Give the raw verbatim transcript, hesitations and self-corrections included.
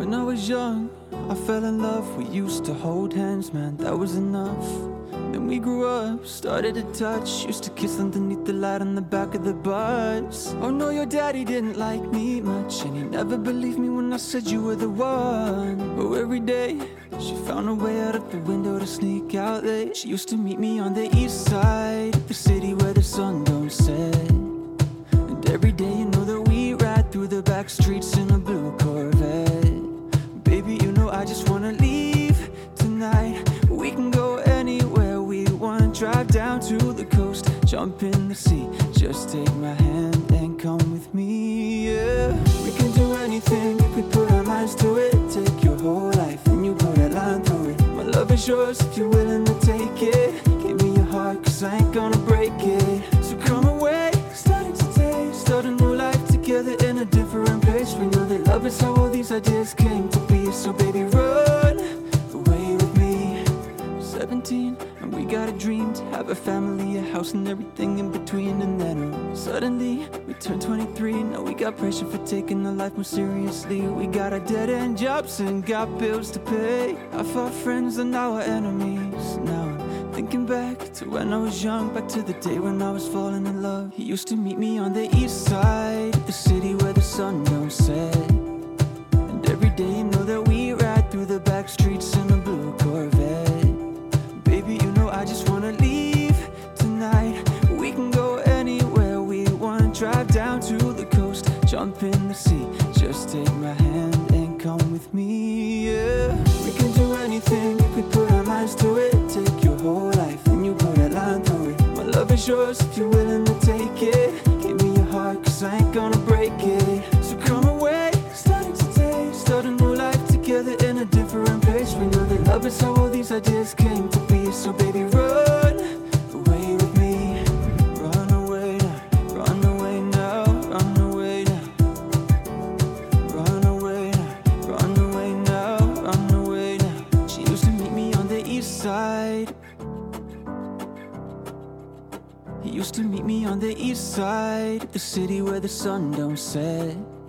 When I was young, I fell in love. We used to hold hands, man, that was enough. Then we grew up, started to touch. Used to kiss underneath the light on the back of the bus. Oh no, your daddy didn't like me much, and he never believed me when I said you were the one. Oh, every day, she found a way out of the window to sneak out late. She used to meet me on the east side, the city where the sun don't set. And every day, you know that we ride through the back streets in a blue Corvette. Baby, you know I just wanna leave tonight. We can go anywhere we want. Drive down to the coast, jump in the sea. Just take my hand and come with me, yeah. We can do anything if we put our minds to it. Take your whole life and you put a line through it. My love is yours if you're willing to take it. Give me your heart, cause I ain't gonna break it. So come away, starting today. Start a new life together in a different place. We know that love is how all these ideas came to be. So baby, run away with me. Seventeen, and we got a dream to have a family, a house, and everything in between. And then oh, suddenly we turned twenty-three. Now we got pressure for taking our life more seriously. We got our dead-end jobs and got bills to pay. Half our friends are now our enemies. Now I'm thinking back to when I was young, back to the day when I was falling in love. He used to meet me on the east side, the city where the sun don't set. And every day, you know that we ride through the back streets in a blue Corvette. Baby, you know I just wanna leave tonight. We can go anywhere we want. Drive down to the coast, jump in the sea. Just take my hand and come with me, yeah. We can do anything if we put our minds to it. Take your whole life and you put a line through it. My love is yours if you're willing to take it. Give me your heart, cause I ain't gonna break it. So come away, starting today. Start a new life together in a different place. We know that love is how all these ideas came to be. So baby, run away with me. Run away now, run away now, run away now. Run away now, run away now, run away now. She used to meet me on the east side. He used to meet me on the east side, the city where the sun don't set.